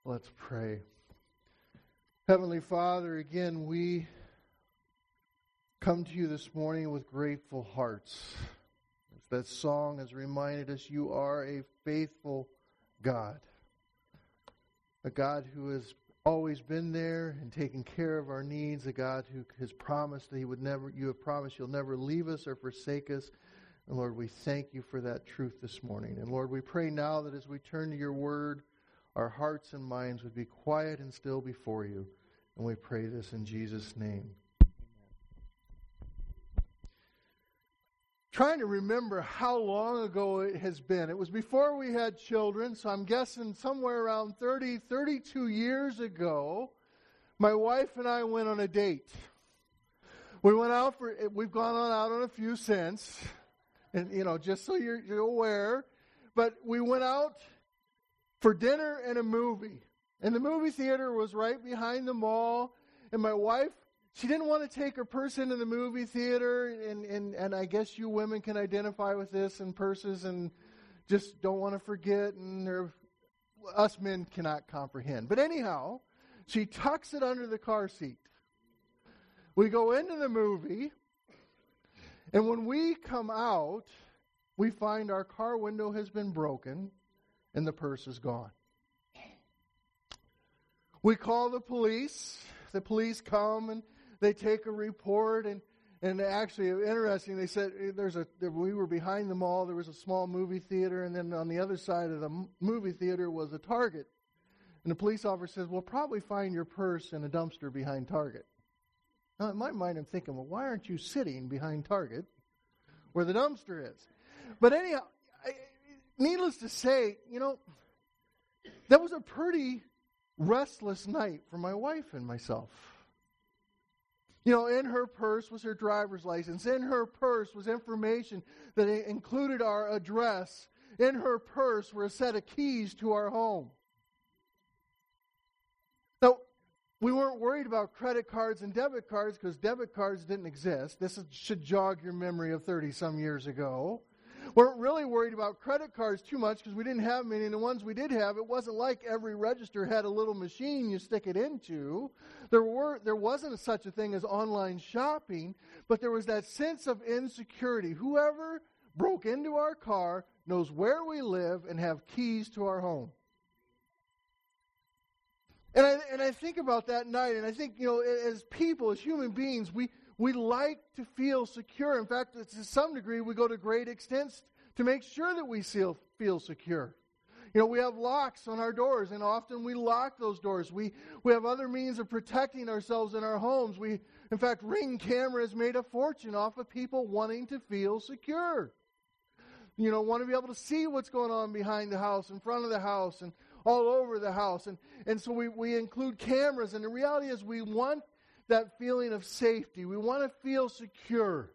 Let's pray. Heavenly Father, again, we come to you this morning with grateful hearts. As that song has reminded us, you are a faithful God. A God who has always been there and taken care of our needs. A God who has promised that you have promised you'll never leave us or forsake us. And Lord, we thank you for that truth this morning. And Lord, we pray now that as we turn to your word, our hearts and minds would be quiet and still before you. And we pray this in Jesus' name. Trying to remember how long ago it has been. It was before we had children, so I'm guessing somewhere around 32 years ago, my wife and I went on a date. We've gone out on a few since, and just so you're aware, but we went out for dinner and a movie. And the movie theater was right behind the mall. And my wife, she didn't want to take her purse into the movie theater. And I guess you women can identify with this, and purses, and just don't want to forget. And us men cannot comprehend. But anyhow, she tucks it under the car seat. We go into the movie. And when we come out, we find our car window has been broken. And the purse is gone. We call the police. The police come and they take a report. And actually, interesting, they said we were behind the mall. There was a small movie theater. And then on the other side of the movie theater was a Target. And the police officer says, we'll probably find your purse in a dumpster behind Target. Now, in my mind, I'm thinking, well, why aren't you sitting behind Target where the dumpster is? But anyhow, needless to say, that was a pretty restless night for my wife and myself. In her purse was her driver's license. In her purse was information that included our address. In her purse were a set of keys to our home. Now, we weren't worried about credit cards and debit cards because debit cards didn't exist. This should jog your memory of 30-some years ago. Weren't really worried about credit cards too much because we didn't have many. And the ones we did have, it wasn't like every register had a little machine you stick it into. There wasn't such a thing as online shopping, but there was that sense of insecurity. Whoever broke into our car knows where we live and have keys to our home. And I think about that night, and I think, as people, as human beings, we like to feel secure. In fact, to some degree, we go to great extents to make sure that we feel secure. We have locks on our doors, and often we lock those doors. We have other means of protecting ourselves in our homes. In fact, Ring cameras made a fortune off of people wanting to feel secure. Want to be able to see what's going on behind the house, in front of the house, and all over the house. And so we include cameras, and the reality is we want that feeling of safety. We want to feel secure.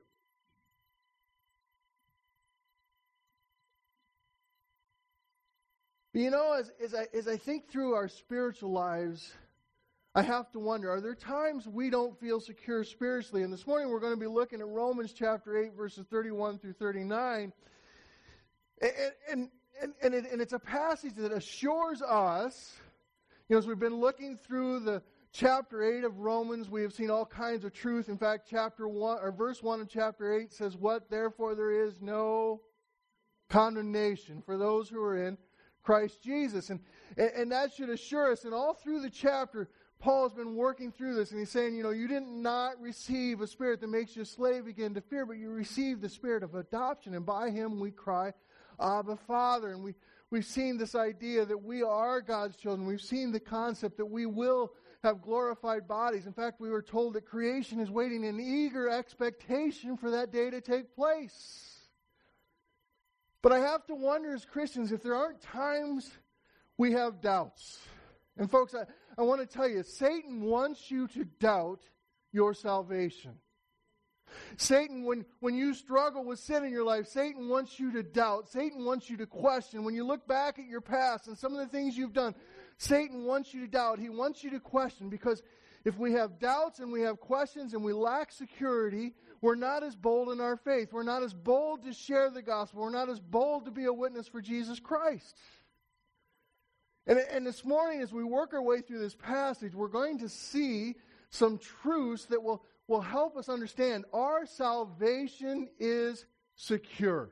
But as I think through our spiritual lives, I have to wonder, are there times we don't feel secure spiritually? And this morning we're going to be looking at Romans chapter 8, verses 31 through 39. And it's a passage that assures us, as we've been looking through the chapter 8 of Romans, we have seen all kinds of truth. In fact, verse 1 of chapter 8 says, "What? Therefore there is no condemnation for those who are in Christ Jesus." And that should assure us. And all through the chapter, Paul has been working through this. And he's saying, you did not receive a spirit that makes you a slave again to fear, but you received the spirit of adoption. And by him we cry, Abba, Father. And we've seen this idea that we are God's children. We've seen the concept that we will have glorified bodies. In fact, we were told that creation is waiting in eager expectation for that day to take place. But I have to wonder as Christians if there aren't times we have doubts. And folks, I want to tell you, Satan wants you to doubt your salvation. Satan, when you struggle with sin in your life, Satan wants you to doubt. Satan wants you to question. When you look back at your past and some of the things you've done, Satan wants you to doubt. He wants you to question, because if we have doubts and we have questions and we lack security, we're not as bold in our faith. We're not as bold to share the gospel. We're not as bold to be a witness for Jesus Christ. And this morning, as we work our way through this passage, we're going to see some truths that will help us understand our salvation is secure.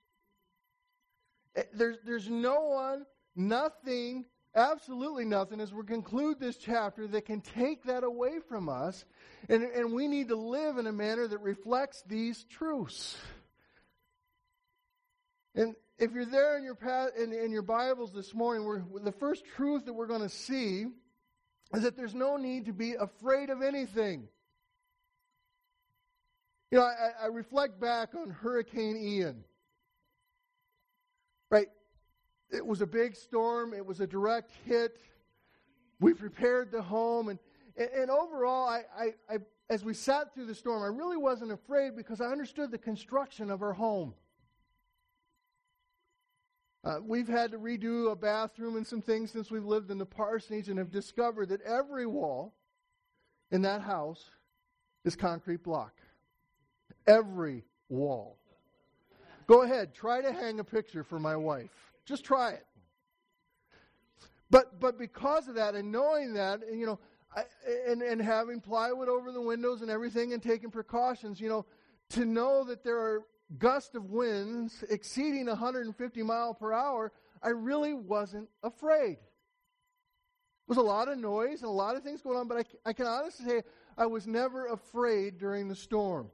There's no one, nothing, absolutely nothing, as we conclude this chapter, that can take that away from us. And we need to live in a manner that reflects these truths. And if you're there in your Bibles this morning, the first truth that we're going to see is that there's no need to be afraid of anything. You know, I reflect back on Hurricane Ian. Right? It was a big storm. It was a direct hit. We prepared the home. And overall, I as we sat through the storm, I really wasn't afraid because I understood the construction of our home. We've had to redo a bathroom and some things since we've lived in the parsonage, and have discovered that every wall in that house is concrete block. Every wall. Go ahead, try to hang a picture for my wife. Just try it. But because of that, and knowing that, and, you know, and having plywood over the windows and everything, and taking precautions, you know, to know that there are gusts of winds exceeding 150 miles per hour, I really wasn't afraid. There was a lot of noise and a lot of things going on, but I can honestly say I was never afraid during the storm.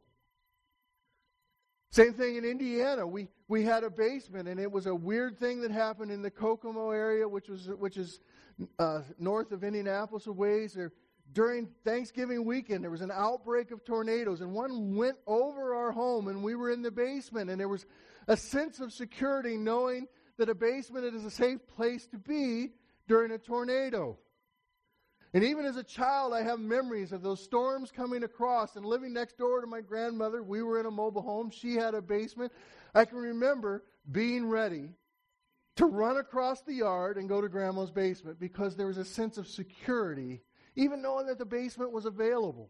Same thing in Indiana. We had a basement, and it was a weird thing that happened in the Kokomo area, which is north of Indianapolis a ways. During Thanksgiving weekend, there was an outbreak of tornadoes, and one went over our home, and we were in the basement, and there was a sense of security knowing that a basement is a safe place to be during a tornado. And even as a child, I have memories of those storms coming across and living next door to my grandmother. We were in a mobile home. She had a basement. I can remember being ready to run across the yard and go to Grandma's basement because there was a sense of security, even knowing that the basement was available.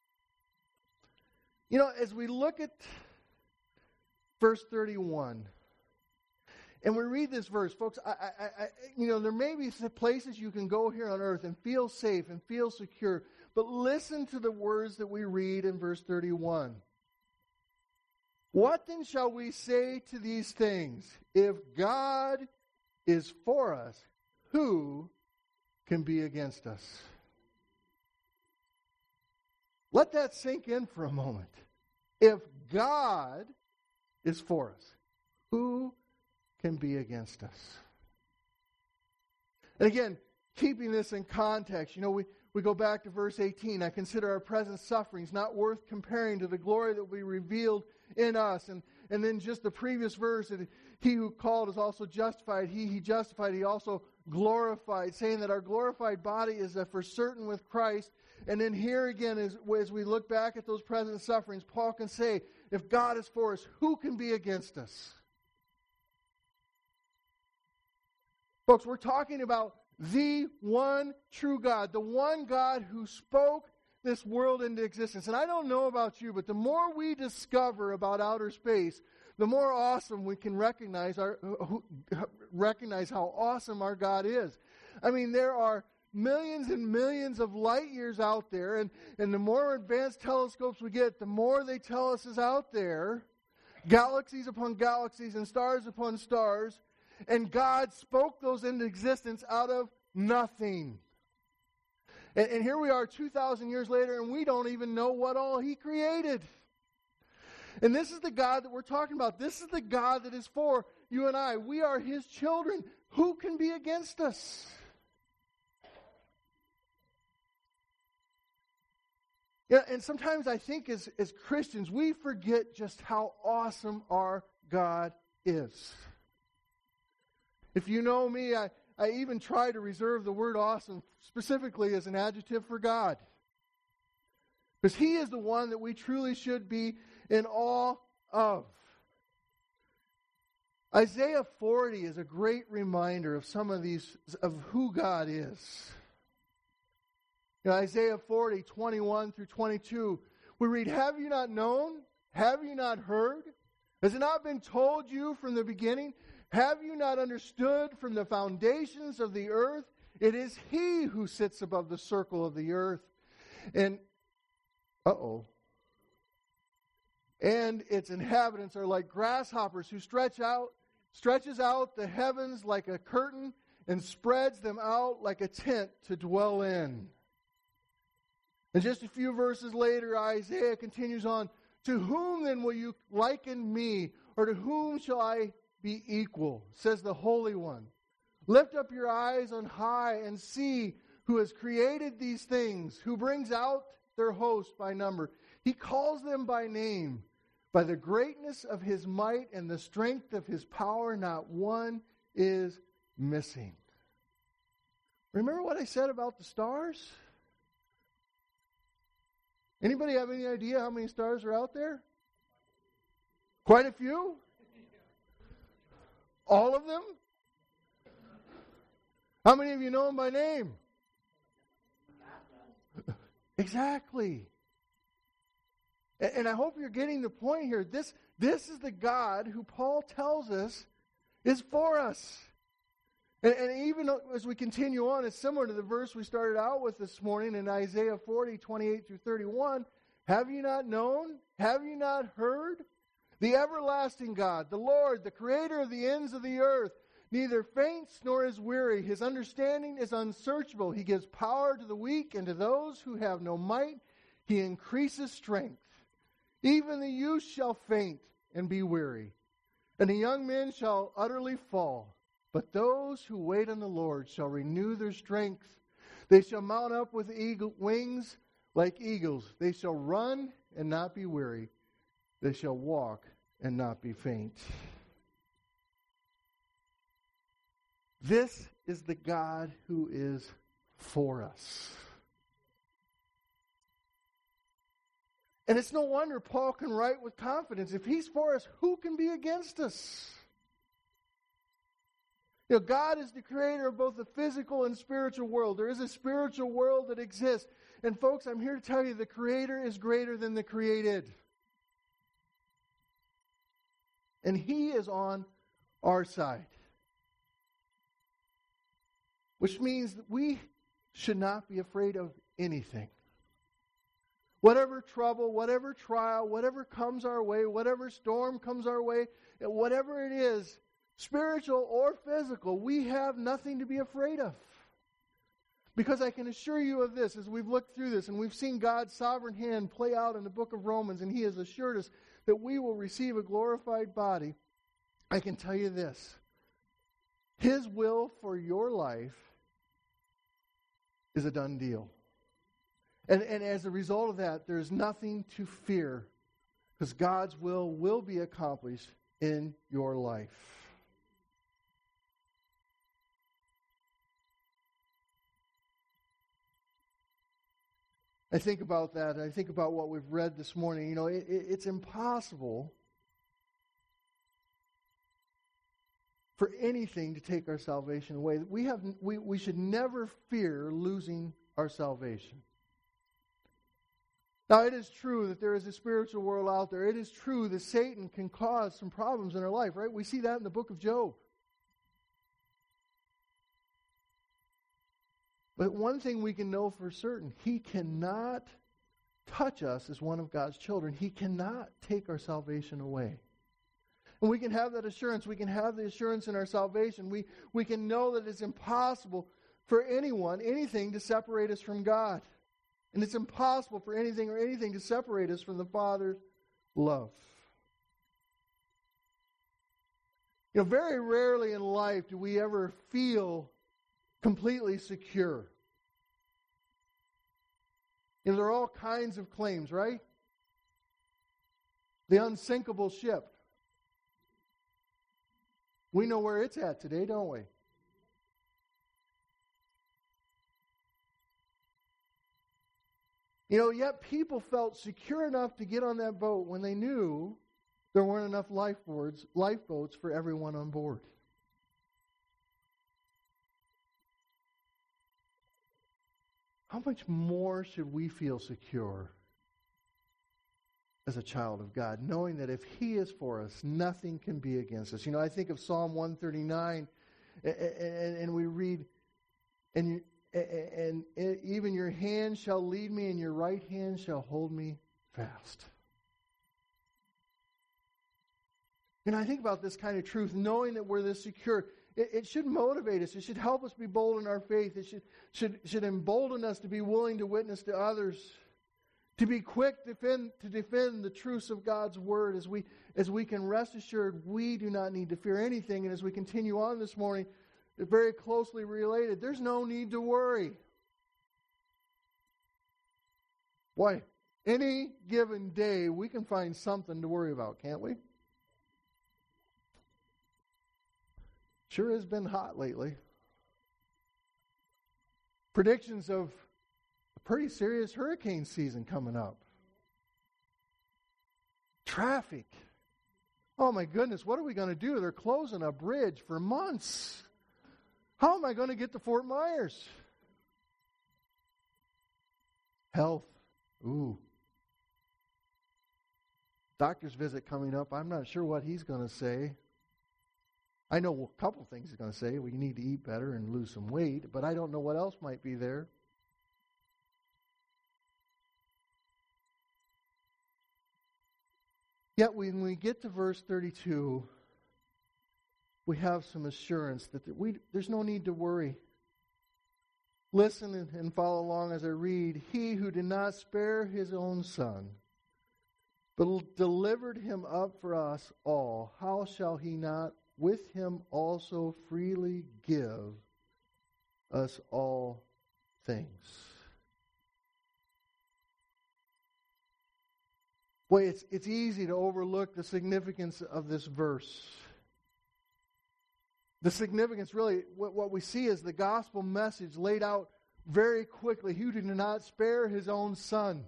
You know, as we look at verse 31, and we read this verse, folks, you know, there may be places you can go here on earth and feel safe and feel secure, but listen to the words that we read in verse 31. What then shall we say to these things? If God is for us, who can be against us? Let that sink in for a moment. If God is for us, who can be against us? And again, keeping this in context, you know, we go back to verse 18. I consider our present sufferings not worth comparing to the glory that will be revealed in us. And then just the previous verse, that he who called is also justified. He justified, he also glorified, saying that our glorified body is for certain with Christ. And then here again, as we look back at those present sufferings, Paul can say, if God is for us, who can be against us? Folks, we're talking about the one true God, the one God who spoke this world into existence. And I don't know about you, but the more we discover about outer space, the more awesome we can recognize how awesome our God is. I mean, there are millions and millions of light years out there, and the more advanced telescopes we get, the more they tell us is out there. Galaxies upon galaxies and stars upon stars. And God spoke those into existence out of nothing. And here we are 2,000 years later, and we don't even know what all He created. And this is the God that we're talking about. This is the God that is for you and I. We are His children. Who can be against us? Yeah, and sometimes I think as Christians, we forget just how awesome our God is. If you know me, I even try to reserve the word awesome specifically as an adjective for God. Because He is the one that we truly should be in awe of. Isaiah 40 is a great reminder of some of these, of who God is. In Isaiah 40, 21 through 22, we read, have you not known? Have you not heard? Has it not been told you from the beginning? Have you not understood from the foundations of the earth? It is He who sits above the circle of the earth. And, and its inhabitants are like grasshoppers who stretches out the heavens like a curtain and spreads them out like a tent to dwell in. And just a few verses later, Isaiah continues on, to whom then will you liken me, or to whom shall I be equal, says the Holy One. Lift up your eyes on high and see who has created these things, who brings out their host by number. He calls them by name. By the greatness of His might and the strength of His power, not one is missing. Remember what I said about the stars? Anybody have any idea how many stars are out there? Quite a few? All of them? How many of you know them by name? Exactly. And I hope you're getting the point here. This is the God who Paul tells us is for us. And even as we continue on, it's similar to the verse we started out with this morning in Isaiah 40, 28 through 31. Have you not known? Have you not heard? The everlasting God, the Lord, the creator of the ends of the earth, neither faints nor is weary. His understanding is unsearchable. He gives power to the weak, and to those who have no might, He increases strength. Even the youth shall faint and be weary, and the young men shall utterly fall. But those who wait on the Lord shall renew their strength. They shall mount up with wings like eagles. They shall run and not be weary. They shall walk and not be faint. This is the God who is for us. And it's no wonder Paul can write with confidence. If He's for us, who can be against us? You know, God is the creator of both the physical and spiritual world. There is a spiritual world that exists. And folks, I'm here to tell you the Creator is greater than the created. And He is on our side. Which means that we should not be afraid of anything. Whatever trouble, whatever trial, whatever comes our way, whatever storm comes our way, whatever it is, spiritual or physical, we have nothing to be afraid of. Because I can assure you of this, as we've looked through this, and we've seen God's sovereign hand play out in the book of Romans, and He has assured us that we will receive a glorified body, I can tell you this. His will for your life is a done deal. And as a result of that, there's nothing to fear, because God's will be accomplished in your life. I think about that. I think about what we've read this morning. You know, it's impossible for anything to take our salvation away. We should never fear losing our salvation. Now, it is true that there is a spiritual world out there. It is true that Satan can cause some problems in our life, right? We see that in the book of Job. But one thing we can know for certain, he cannot touch us as one of God's children. He cannot take our salvation away. And we can have that assurance. We can have the assurance in our salvation. We can know that it's impossible for anything to separate us from God. And it's impossible for anything to separate us from the Father's love. You know, very rarely in life do we ever feel completely secure. You know, there are all kinds of claims, right? The unsinkable ship. We know where it's at today, don't we? You know, yet people felt secure enough to get on that boat when they knew there weren't enough lifeboats for everyone on board. How much more should we feel secure as a child of God, knowing that if He is for us, nothing can be against us. I think of Psalm 139, and we read, and even your hand shall lead me, and your right hand shall hold me fast. I think about this kind of truth, knowing that we're this secure. It should motivate us. It should help us be bold in our faith. It should embolden us to be willing to witness to others, to be quick to defend the truths of God's Word, as we can rest assured we do not need to fear anything. And as we continue on this morning, they're very closely related. There's no need to worry. Boy, any given day we can find something to worry about, can't we? Sure has been hot lately. Predictions of a pretty serious hurricane season coming up. Traffic. Oh my goodness, what are we going to do? They're closing a bridge for months. How am I going to get to Fort Myers? Health. Ooh. Doctor's visit coming up. I'm not sure what he's going to say. I know a couple things he's going to say. We need to eat better and lose some weight, but I don't know what else might be there. Yet when we get to verse 32, we have some assurance that there's no need to worry. Listen and follow along as I read. He who did not spare his own Son, but delivered him up for us all, how shall he not with him also freely give us all things? Boy, it's easy to overlook the significance of this verse. The significance, really, what we see is the gospel message laid out very quickly. He did not spare his own Son.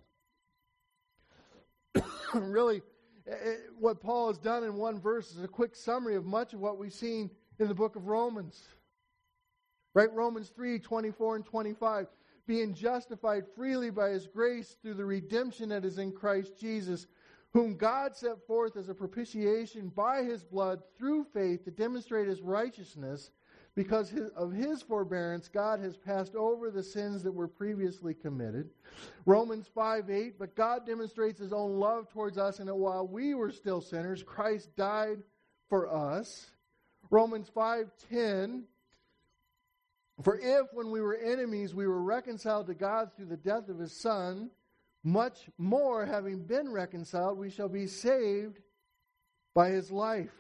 Really, what Paul has done in one verse is a quick summary of much of what we've seen in the book of Romans. Right? Romans 3:24 and 25. Being justified freely by His grace through the redemption that is in Christ Jesus, whom God set forth as a propitiation by His blood through faith to demonstrate His righteousness. Because of His forbearance, God has passed over the sins that were previously committed. Romans 5:8, but God demonstrates His own love towards us, and that while we were still sinners, Christ died for us. Romans 5:10, for if when we were enemies we were reconciled to God through the death of His Son, much more having been reconciled, we shall be saved by His life.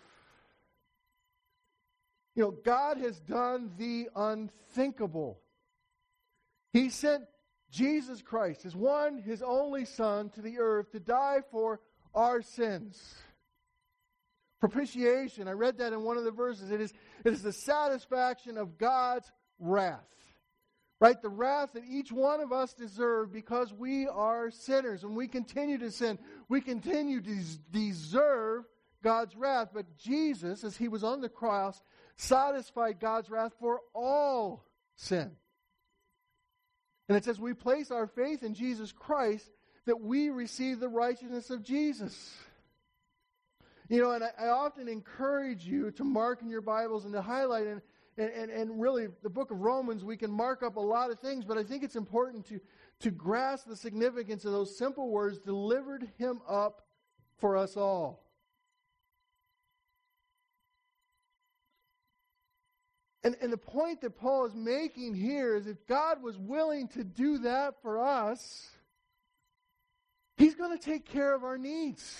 God has done the unthinkable. He sent Jesus Christ, His only Son, to the earth to die for our sins. Propitiation, I read that in one of the verses. It is the satisfaction of God's wrath. Right? The wrath that each one of us deserve because we are sinners and we continue to sin. We continue to deserve God's wrath. But Jesus, as He was on the cross, satisfied God's wrath for all sin. And it says we place our faith in Jesus Christ that we receive the righteousness of Jesus. And I often encourage you to mark in your Bibles and to highlight and really the book of Romans, we can mark up a lot of things, but I think it's important to grasp the significance of those simple words, delivered Him up for us all. And the point that Paul is making here is if God was willing to do that for us, He's going to take care of our needs.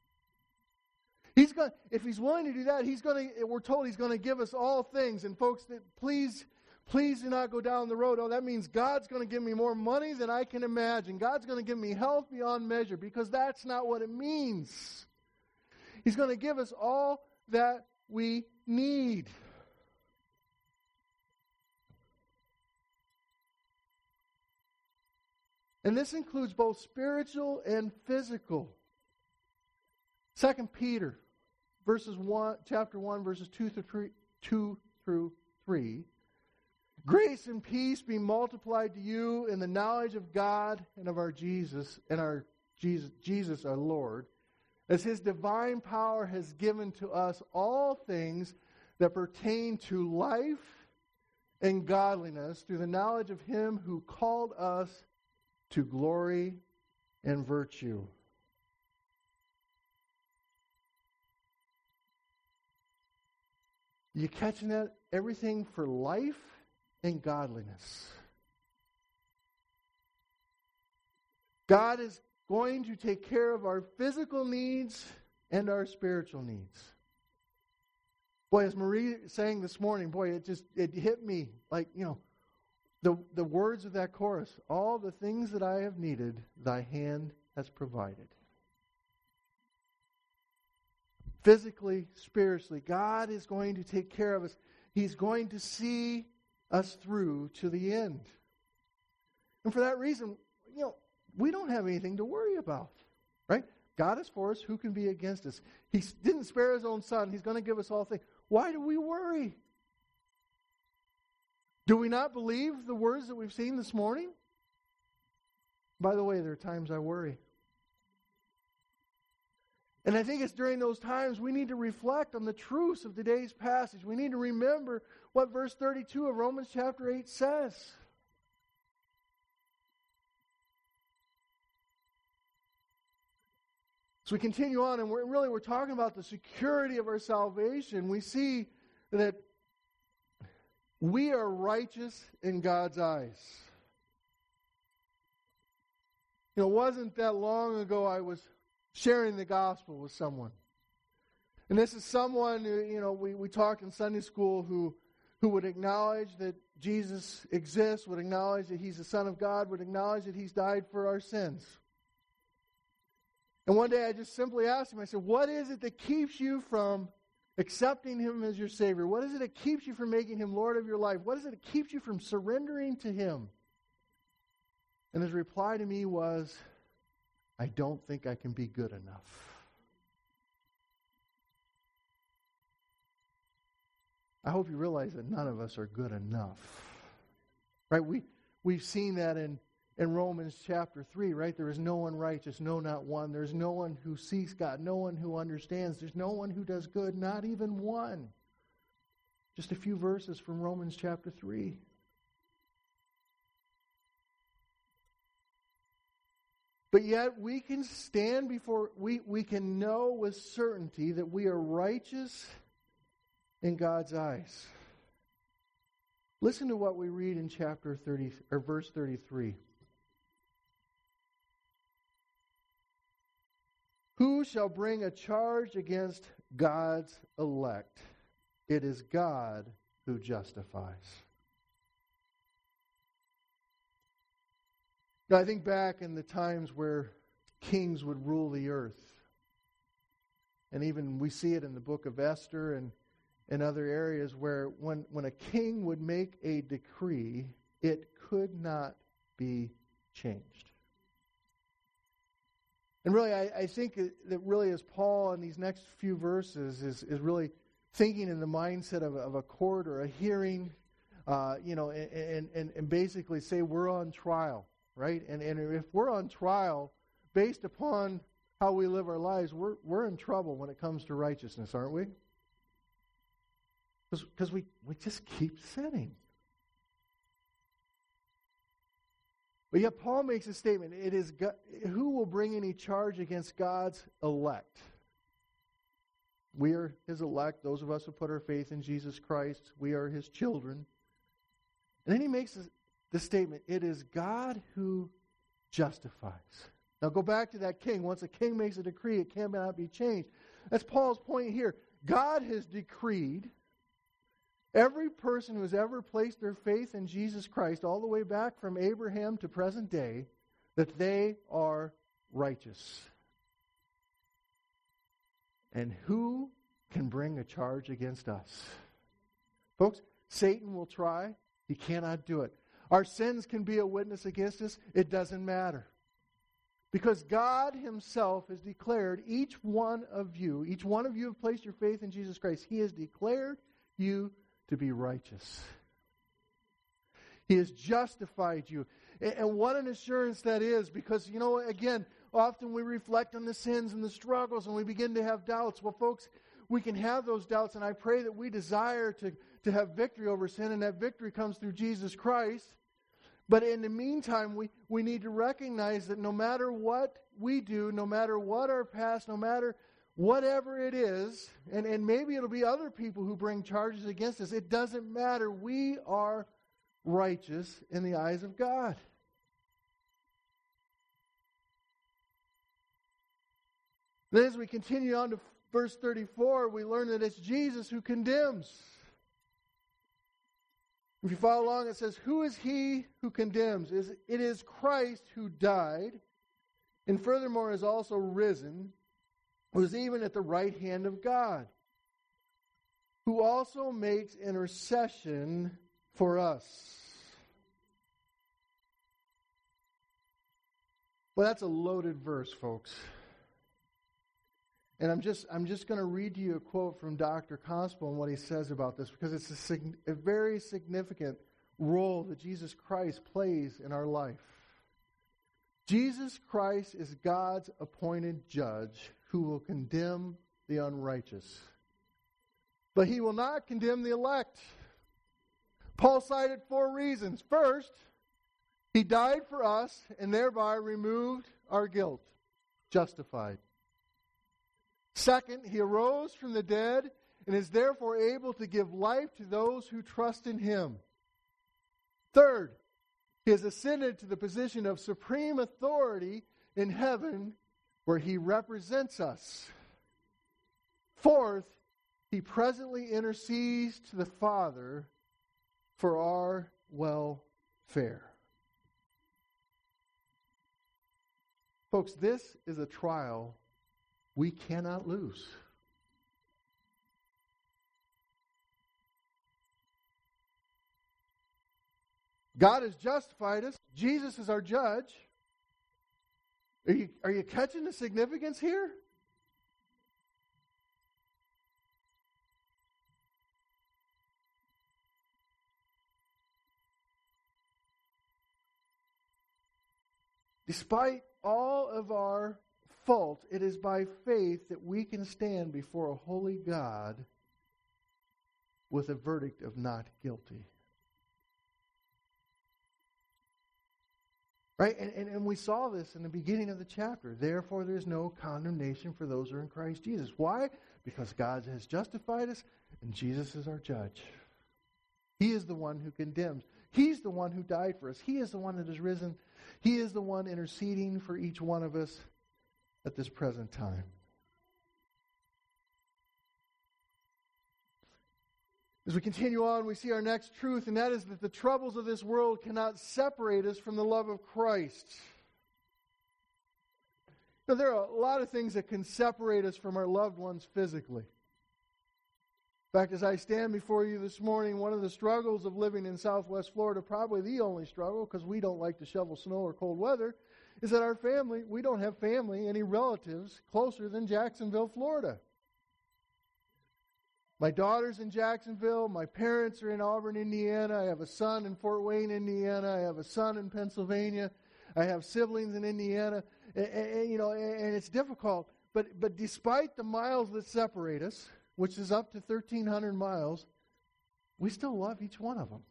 If He's willing to do that, we're told He's going to give us all things. And folks, please do not go down the road. Oh, that means God's going to give me more money than I can imagine. God's going to give me health beyond measure, because that's not what it means. He's going to give us all that we need. And this includes both spiritual and physical. 2 Peter, chapter 1, verses 2 through 3. Grace and peace be multiplied to you in the knowledge of God and of our Jesus and our Jesus our Lord, as His divine power has given to us all things that pertain to life and godliness through the knowledge of Him who called us to glory and virtue. You catching that? Everything for life and godliness. God is going to take care of our physical needs and our spiritual needs. Boy, as Marie sang this morning, it hit me like, the words of that chorus. All the things that I have needed, thy hand has provided. Physically, spiritually, God is going to take care of us. He's going to see us through to the end. And for that reason, we don't have anything to worry about, right? God is for us. Who can be against us? He didn't spare His own Son. He's going to give us all things. Why do we worry? Do we not believe the words that we've seen this morning? By the way, there are times I worry. And I think it's during those times we need to reflect on the truths of today's passage. We need to remember what verse 32 of Romans chapter 8 says. So we continue on, and we're talking about the security of our salvation. We see that we are righteous in God's eyes. It wasn't that long ago I was sharing the gospel with someone. And this is someone who, we talked in Sunday school who would acknowledge that Jesus exists, would acknowledge that He's the Son of God, would acknowledge that He's died for our sins. And one day I just simply asked him, I said, what is it that keeps you from accepting Him as your Savior? What is it that keeps you from making Him Lord of your life? What is it that keeps you from surrendering to Him? And his reply to me was, I don't think I can be good enough. I hope you realize that none of us are good enough. Right? We've seen that in Romans chapter 3, right? There is no one righteous, no, not one. There's no one who seeks God, no one who understands. There's no one who does good, not even one. Just a few verses from Romans chapter 3. But yet we can stand before, we can know with certainty that we are righteous in God's eyes. Listen to what we read in chapter 30, or verse 33. Who shall bring a charge against God's elect? It is God who justifies. Now, I think back in the times where kings would rule the earth. And even we see it in the book of Esther and in other areas where when a king would make a decree, it could not be changed. And really, I think that really as Paul in these next few verses is really thinking in the mindset of a court or a hearing, and basically say we're on trial, right? And if we're on trial based upon how we live our lives, we're in trouble when it comes to righteousness, aren't we? Because we just keep sinning. But yet Paul makes a statement. It is God, who will bring any charge against God's elect? We are His elect, those of us who put our faith in Jesus Christ. We are His children. And then he makes the statement, it is God who justifies. Now go back to that king. Once a king makes a decree, it cannot be changed. That's Paul's point here. God has decreed every person who has ever placed their faith in Jesus Christ, all the way back from Abraham to present day, that they are righteous. And who can bring a charge against us? Folks, Satan will try. He cannot do it. Our sins can be a witness against us. It doesn't matter. Because God Himself has declared each one of you have placed your faith in Jesus Christ. He has declared you to be righteous. He has justified you. And what an assurance that is, because, again, often we reflect on the sins and the struggles and we begin to have doubts. Well, folks, we can have those doubts, and I pray that we desire to have victory over sin, and that victory comes through Jesus Christ. But in the meantime, we need to recognize that no matter what we do, no matter what our past, no matter whatever it is, and maybe it'll be other people who bring charges against us, it doesn't matter. We are righteous in the eyes of God. Then as we continue on to verse 34, we learn that it's Jesus who condemns. If you follow along, it says, "Who is he who condemns? It is Christ who died, and furthermore is also risen, who is even at the right hand of God, who also makes intercession for us." Well, that's a loaded verse, folks. And I'm just going to read to you a quote from Dr. Constable and what he says about this, because it's a very significant role that Jesus Christ plays in our life. Jesus Christ is God's appointed judge who will condemn the unrighteous. But he will not condemn the elect. Paul cited 4 reasons. First, he died for us and thereby removed our guilt, justified. Second, he arose from the dead and is therefore able to give life to those who trust in him. Third, he has ascended to the position of supreme authority in heaven where he represents us. Fourth, he presently intercedes to the Father for our welfare. Folks, this is a trial we cannot lose. God has justified us. Jesus is our judge. Are you catching the significance here? Despite all of our fault, it is by faith that we can stand before a holy God with a verdict of not guilty. Right? And we saw this in the beginning of the chapter. Therefore, there's no condemnation for those who are in Christ Jesus. Why? Because God has justified us, and Jesus is our judge. He is the one who condemns. He's the one who died for us. He is the one that has risen. He is the one interceding for each one of us at this present time. As we continue on, we see our next truth, and that is that the troubles of this world cannot separate us from the love of Christ. Now, there are a lot of things that can separate us from our loved ones physically. In fact, as I stand before you this morning, one of the struggles of living in Southwest Florida, probably the only struggle, because we don't like to shovel snow or cold weather, is that our family, we don't have family, any relatives closer than Jacksonville, Florida. My daughter's in Jacksonville. My parents are in Auburn, Indiana. I have a son in Fort Wayne, Indiana. I have a son in Pennsylvania. I have siblings in Indiana. And it's difficult. But despite the miles that separate us, which is up to 1,300 miles, we still love each one of them.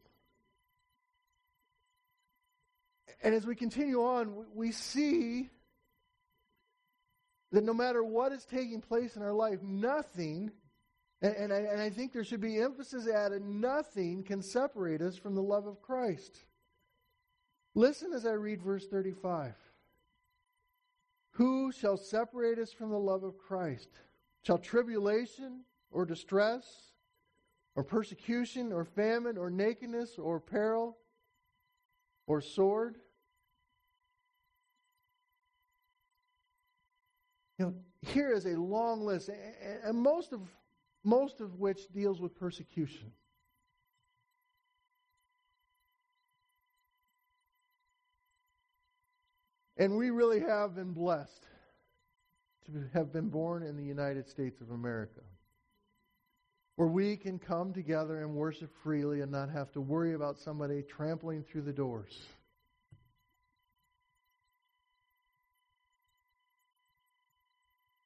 And as we continue on, we see that no matter what is taking place in our life, nothing, and I think there should be emphasis added, nothing can separate us from the love of Christ. Listen as I read verse 35. Who shall separate us from the love of Christ? Shall tribulation or distress or persecution or famine or nakedness or peril or sword? Here is a long list, and most of which deals with persecution. And we really have been blessed to have been born in the United States of America, where we can come together and worship freely and not have to worry about somebody trampling through the doors.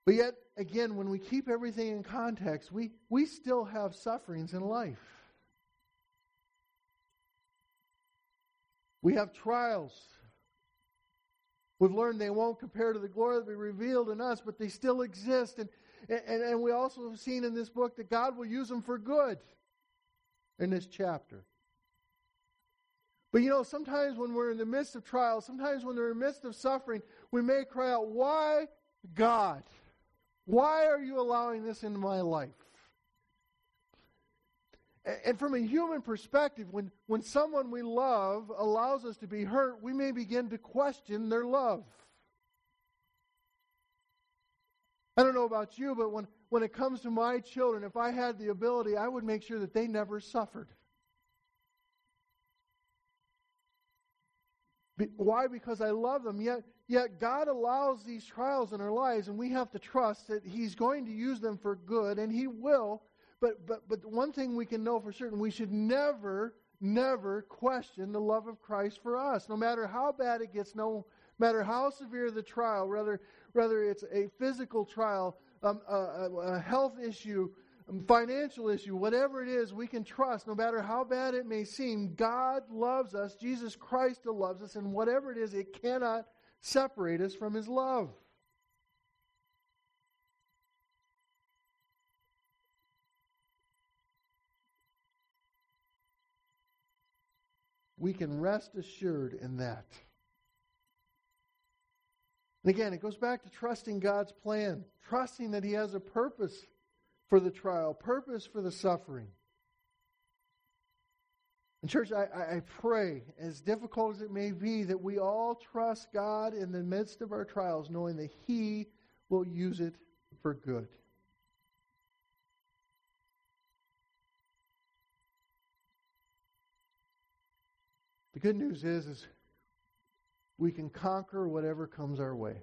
But yet, again, when we keep everything in context, we still have sufferings in life. We have trials. We've learned they won't compare to the glory that will be revealed in us, but they still exist. And we also have seen in this book that God will use them for good in this chapter. But sometimes when we're in the midst of trials, sometimes when we're in the midst of suffering, we may cry out, "Why, God? Why are you allowing this into my life?" And from a human perspective, when someone we love allows us to be hurt, we may begin to question their love. I don't know about you, but when it comes to my children, if I had the ability, I would make sure that they never suffered. Why? Because I love them. Yet God allows these trials in our lives, and we have to trust that He's going to use them for good, and He will. But one thing we can know for certain, we should never question the love of Christ for us. No matter how bad it gets, no matter how severe the trial, whether it's a physical trial, a health issue, financial issue, whatever it is, we can trust, no matter how bad it may seem, God loves us, Jesus Christ loves us, and whatever it is, it cannot separate us from His love. We can rest assured in that. And again, it goes back to trusting God's plan, trusting that He has a purpose for the trial, purpose for the suffering. And church, I pray, as difficult as it may be, that we all trust God in the midst of our trials, knowing that He will use it for good. The good news is we can conquer whatever comes our way.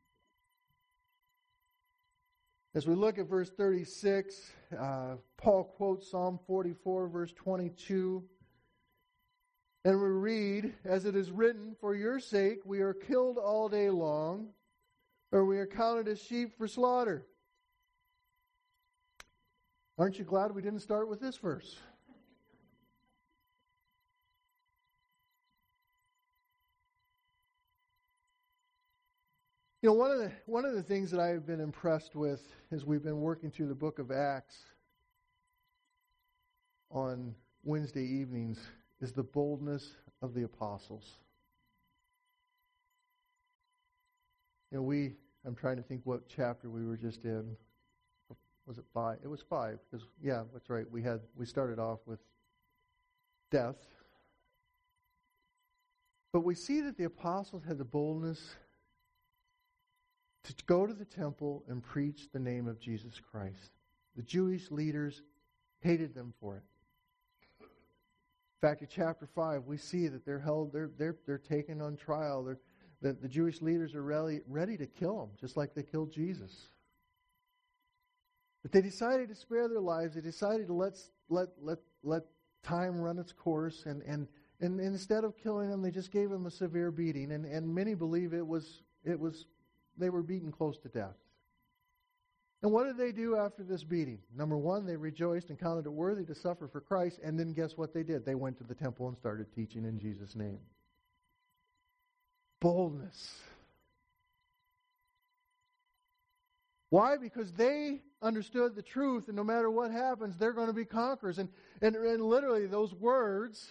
As we look at verse 36, Paul quotes Psalm 44, verse 22. And we read, "As it is written, for your sake we are killed all day long, or we are counted as sheep for slaughter." Aren't you glad we didn't start with this verse? One of the things that I have been impressed with as we've been working through the book of Acts on Wednesday evenings is the boldness of the apostles. I'm trying to think what chapter we were just in. Was it 5? It was 5. Because, yeah, that's right. We started off with death. But we see that the apostles had the boldness to go to the temple and preach the name of Jesus Christ. The Jewish leaders hated them for it. In fact, in chapter 5, we see that they're taken on trial. The Jewish leaders are ready to kill them, just like they killed Jesus. But they decided to spare their lives. They decided to let time run its course, and instead of killing them, they just gave them a severe beating. And many believe it was they were beaten close to death. And what did they do after this beating? Number one, they rejoiced and counted it worthy to suffer for Christ. And then guess what they did? They went to the temple and started teaching in Jesus' name. Boldness. Why? Because they understood the truth, and no matter what happens, they're going to be conquerors. And literally those words,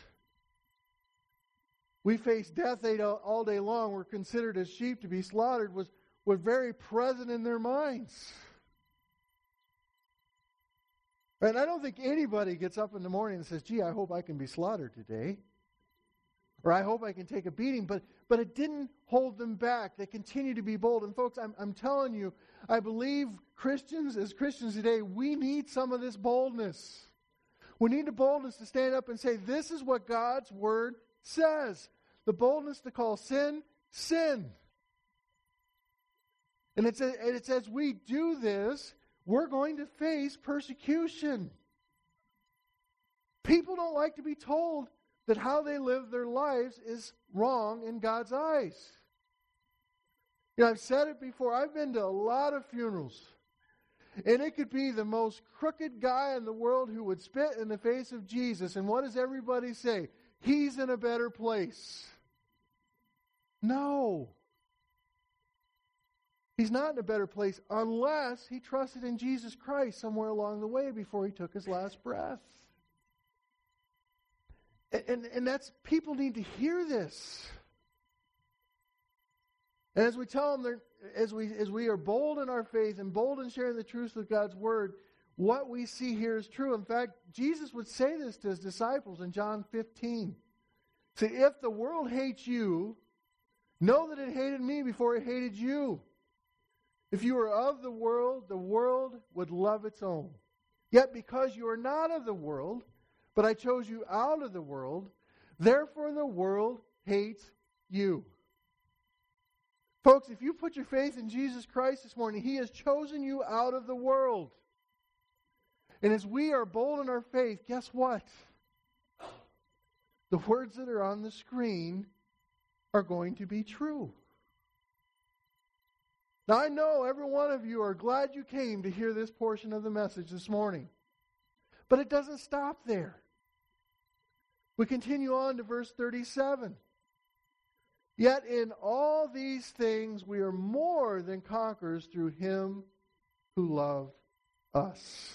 "We face death all day long, we're considered as sheep to be slaughtered," was very present in their minds. And I don't think anybody gets up in the morning and says, "Gee, I hope I can be slaughtered today." Or "I hope I can take a beating." But it didn't hold them back. They continue to be bold. And folks, I'm telling you, I believe as Christians today, we need some of this boldness. We need the boldness to stand up and say, "This is what God's Word says." The boldness to call sin, sin. And it's as we do this, we're going to face persecution. People don't like to be told that how they live their lives is wrong in God's eyes. I've said it before. I've been to a lot of funerals. And it could be the most crooked guy in the world who would spit in the face of Jesus. And what does everybody say? He's in a better place. No. He's not in a better place unless he trusted in Jesus Christ somewhere along the way before he took his last breath. And that's, people need to hear this. And as we tell them, as we are bold in our faith and bold in sharing the truth of God's Word, what we see here is true. In fact, Jesus would say this to his disciples in John 15. Say, if the world hates you, know that it hated me before it hated you. If you were of the world would love its own. Yet because you are not of the world, but I chose you out of the world, therefore the world hates you. Folks, if you put your faith in Jesus Christ this morning, He has chosen you out of the world. And as we are bold in our faith, guess what? The words that are on the screen are going to be true. Now, I know every one of you are glad you came to hear this portion of the message this morning. But it doesn't stop there. We continue on to verse 37. Yet in all these things we are more than conquerors through Him who loved us.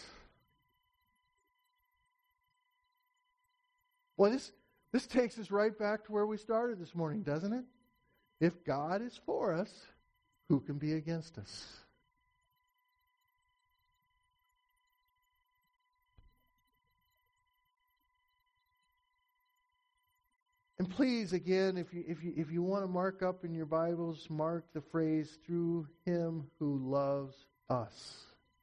Well, this takes us right back to where we started this morning, doesn't it? If God is for us, who can be against us? And please, again, if you want to mark up in your Bibles, mark the phrase, through Him who loves us.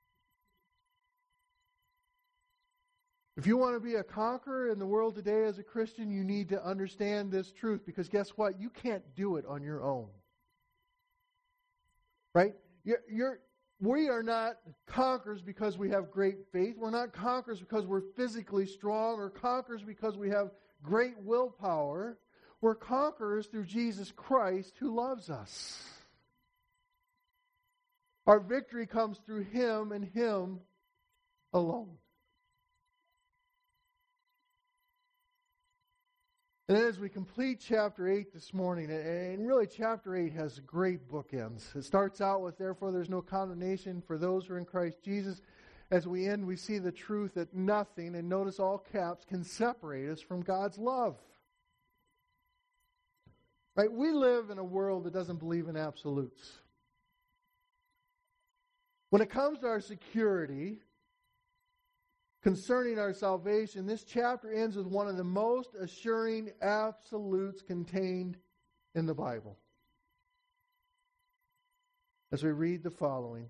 If you want to be a conqueror in the world today as a Christian, you need to understand this truth, because guess what? You can't do it on your own. Right? We are not conquerors because we have great faith. We're not conquerors because we're physically strong, or conquerors because we have great willpower. We're conquerors through Jesus Christ who loves us. Our victory comes through Him and Him alone. And then as we complete chapter 8 this morning, and really chapter 8 has great bookends. It starts out with, therefore there's no condemnation for those who are in Christ Jesus. As we end, we see the truth that nothing, and notice all caps, can separate us from God's love. Right? We live in a world that doesn't believe in absolutes. When it comes to our security, concerning our salvation, this chapter ends with one of the most assuring absolutes contained in the Bible. As we read the following.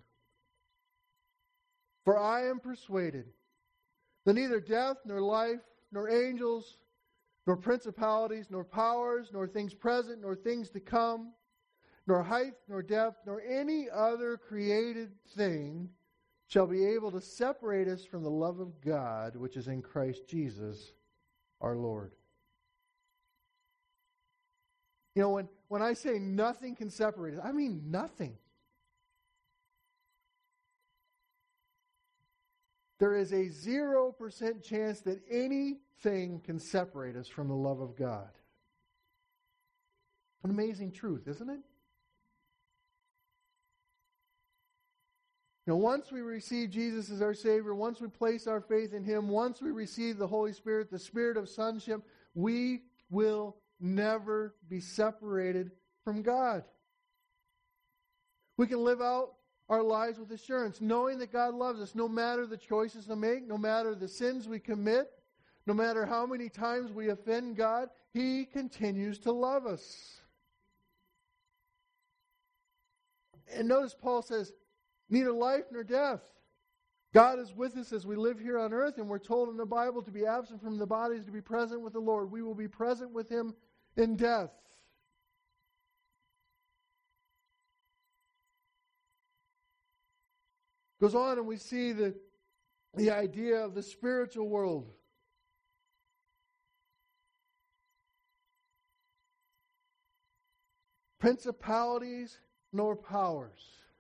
For I am persuaded that neither death, nor life, nor angels, nor principalities, nor powers, nor things present, nor things to come, nor height, nor depth, nor any other created thing shall be able to separate us from the love of God, which is in Christ Jesus, our Lord. You know, when I say nothing can separate us, I mean nothing. There is a 0% chance that anything can separate us from the love of God. An amazing truth, isn't it? You know, once we receive Jesus as our Savior, once we place our faith in Him, once we receive the Holy Spirit, the Spirit of sonship, we will never be separated from God. We can live out our lives with assurance, knowing that God loves us, no matter the choices we make, no matter the sins we commit, no matter how many times we offend God, He continues to love us. And notice Paul says, neither life nor death. God is with us as we live here on earth, and we're told in the Bible to be absent from the bodies, to be present with the Lord. We will be present with Him in death. Goes on, and we see the idea of the spiritual world. Principalities nor powers.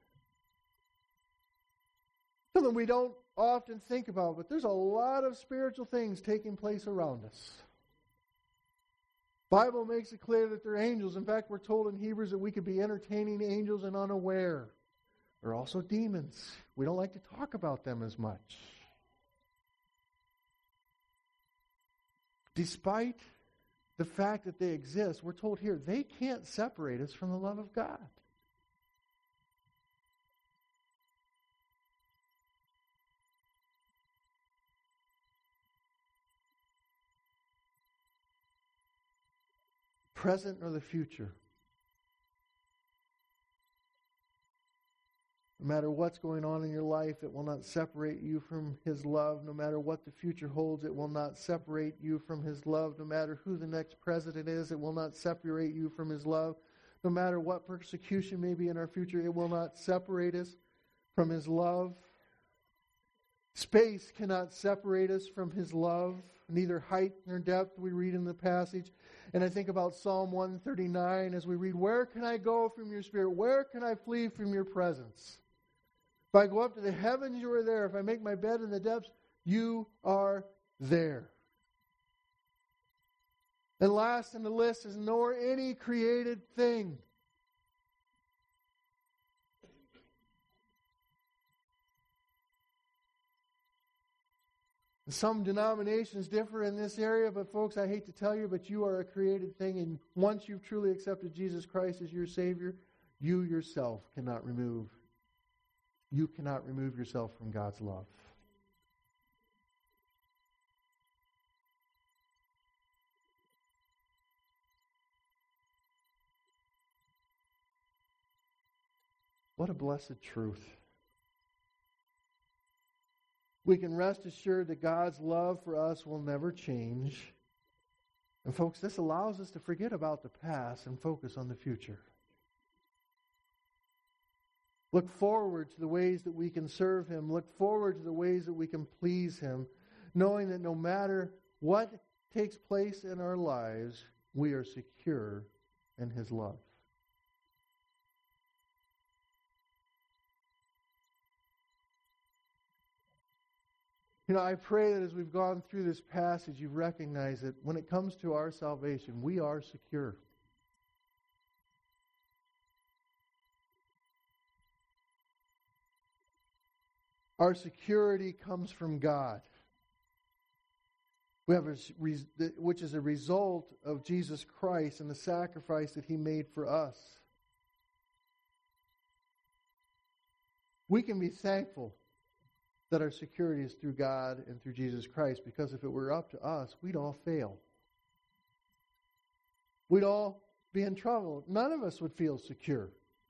Something we don't often think about, but there's a lot of spiritual things taking place around us. The Bible makes it clear that they're angels. In fact, we're told in Hebrews that we could be entertaining angels and unaware. They're also demons. We don't like to talk about them as much. Despite the fact that they exist, we're told here they can't separate us from the love of God. Present or the future. No matter what's going on in your life, it will not separate you from His love. No matter what the future holds, it will not separate you from His love. No matter who the next president is, it will not separate you from His love. No matter what persecution may be in our future, it will not separate us from His love. Space cannot separate us from His love. Neither height nor depth, we read in the passage. And I think about Psalm 139 as we read, "Where can I go from your spirit? Where can I flee from your presence? If I go up to the heavens, you are there. If I make my bed in the depths, you are there." And last in the list is nor any created thing. Some denominations differ in this area, but folks, I hate to tell you, but you are a created thing, and once you've truly accepted Jesus Christ as your Savior, you yourself cannot remove. You cannot remove yourself from God's love. What a blessed truth. We can rest assured that God's love for us will never change. And folks, this allows us to forget about the past and focus on the future. Look forward to the ways that we can serve Him. Look forward to the ways that we can please Him, knowing that no matter what takes place in our lives, we are secure in His love. You know, I pray that as we've gone through this passage, you recognize that when it comes to our salvation, we are secure. Our security comes from God, which is a result of Jesus Christ and the sacrifice that He made for us. We can be thankful that our security is through God and through Jesus Christ, because if it were up to us, we'd all fail. We'd all be in trouble. None of us would feel secure.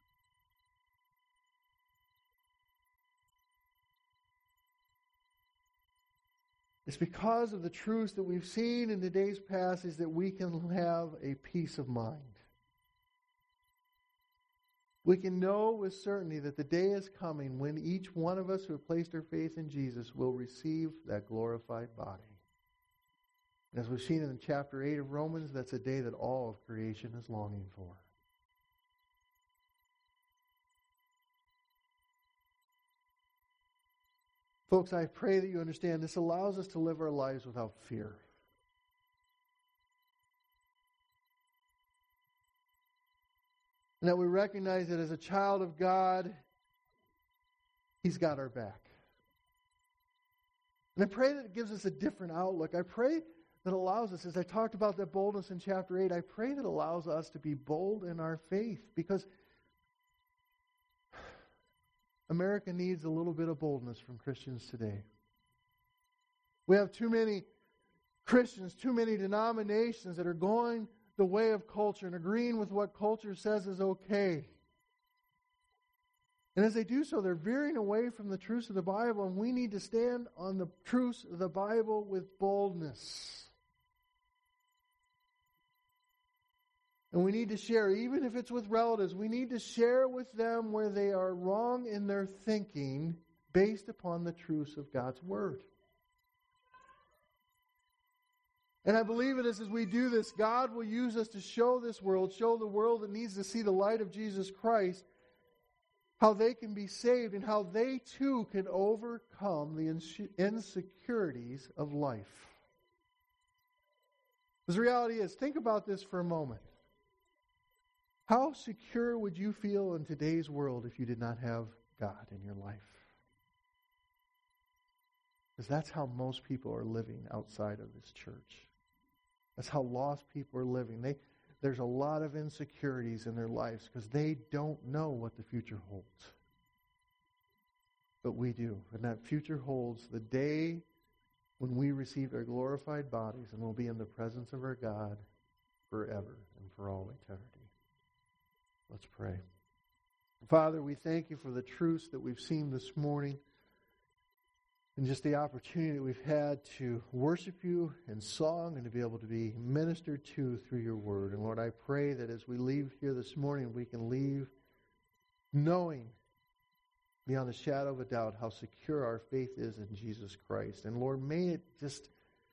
It's because of the truths that we've seen in today's passage that we can have a peace of mind. We can know with certainty that the day is coming when each one of us who have placed our faith in Jesus will receive that glorified body. And as we've seen in chapter 8 of Romans, that's a day that all of creation is longing for. Folks, I pray that you understand this allows us to live our lives without fear. And that we recognize that as a child of God, He's got our back. And I pray that it gives us a different outlook. I pray that allows us, as I talked about that boldness in chapter 8, I pray that allows us to be bold in our faith, because America needs a little bit of boldness from Christians today. We have too many Christians, too many denominations that are going the way of culture and agreeing with what culture says is okay. And as they do so, they're veering away from the truths of the Bible, and we need to stand on the truths of the Bible with boldness. And we need to share, even if it's with relatives, we need to share with them where they are wrong in their thinking based upon the truths of God's Word. And I believe it is as we do this, God will use us to show this world, show the world that needs to see the light of Jesus Christ, how they can be saved, and how they too can overcome the insecurities of life. Because the reality is, think about this for a moment. How secure would you feel in today's world if you did not have God in your life? Because that's how most people are living outside of this church. That's how lost people are living. There's a lot of insecurities in their lives because they don't know what the future holds. But we do. And that future holds the day when we receive our glorified bodies and we'll be in the presence of our God forever and for all eternity. Let's pray. Father, we thank you for the truths that we've seen this morning and just the opportunity that we've had to worship you in song and to be able to be ministered to through your word. And Lord, I pray that as we leave here this morning, we can leave knowing beyond a shadow of a doubt how secure our faith is in Jesus Christ. And Lord, may it just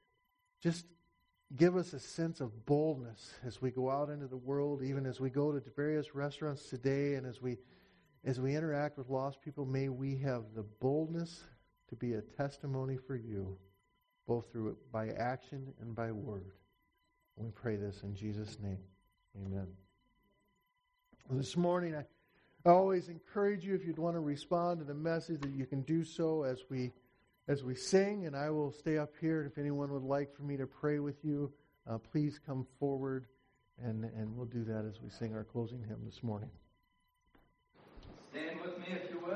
give us a sense of boldness as we go out into the world, even as we go to various restaurants today, and as we interact with lost people. May we have the boldness to be a testimony for you, both through by action and by word. And we pray this in Jesus' name. Amen. This morning, I always encourage you, if you'd want to respond to the message, that you can do so as we sing, and I will stay up here. If anyone would like for me to pray with you, please come forward, and we'll do that as we sing our closing hymn this morning. Stand with me if you will.